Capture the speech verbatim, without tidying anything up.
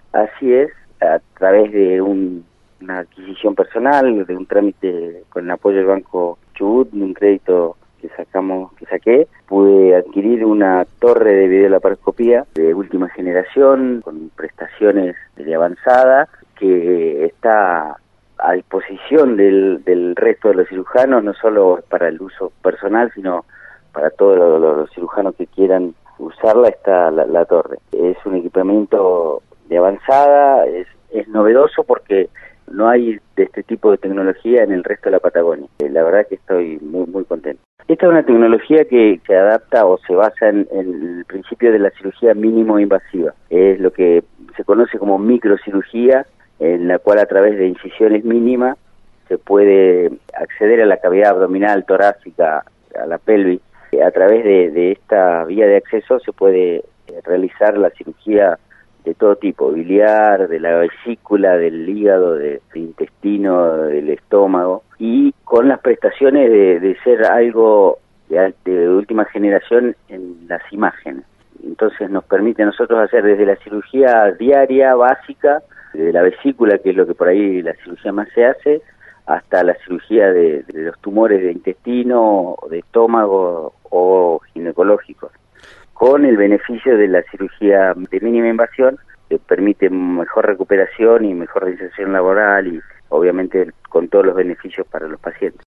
Así es, a través de un, una adquisición personal, de un trámite con el apoyo del Banco Chubut, de un crédito que sacamos, que saqué, pude adquirir una torre de videolaparoscopía de última generación, con prestaciones de avanzada, que está a disposición del, del resto de los cirujanos, no solo para el uso personal, sino para todos los, los cirujanos que quieran usarla, está la, la torre. Es un equipamiento de avanzada, es, es novedoso porque no hay de este tipo de tecnología en el resto de la Patagonia. La verdad que estoy muy muy contento. Esta es una tecnología que se adapta o se basa en, en el principio de la cirugía mínimo invasiva. Es lo que se conoce como microcirugía, en la cual a través de incisiones mínimas se puede acceder a la cavidad abdominal, torácica, a la pelvis. A través de, de esta vía de acceso se puede realizar la cirugía de todo tipo, biliar, de la vesícula, del hígado, de, del intestino, del estómago, y con las prestaciones de, de ser algo de, de última generación en las imágenes. Entonces nos permite a nosotros hacer desde la cirugía diaria, básica, de la vesícula, que es lo que por ahí la cirugía más se hace, hasta la cirugía de, de los tumores de intestino, de estómago o ginecológicos, con el beneficio de la cirugía de mínima invasión, que permite mejor recuperación y mejor reinserción laboral y obviamente con todos los beneficios para los pacientes.